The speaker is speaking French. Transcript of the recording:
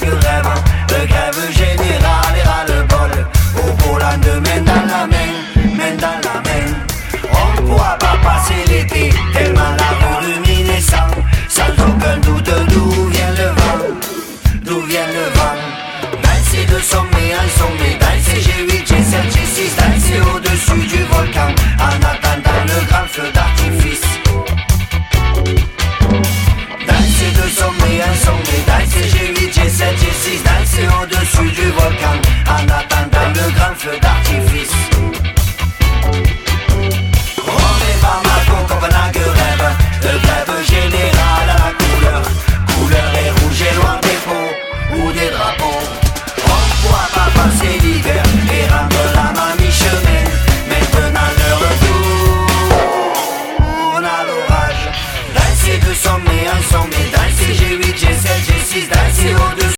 que rêve. De grève générale et ras-le-bol. Au Pologne de main dans la main, main dans la main. On ne pourra pas passer l'été, tellement la rue luminescent. Sans aucun doute d'où vient le vent, d'où vient le vent. Danser de sommet en sommet, danser G8, G7, G6, danser au-dessus du volcan, en attendant le grand feu d'artifice. Danser de sommet en sommet, danser G8, G7, G6, danser au-dessus du volcan, en attendant le grand feu d'artifice. On est Bamako, Copenhague rêve, de grève générale à la couleur. Couleur est rouge et noir des peaux ou des drapeaux. On ne pourra pas passer l'hiver et rendre la main mi-chemin. Maintenant le retour, on a l'orage. Danser de sommet en sommet, danser G8,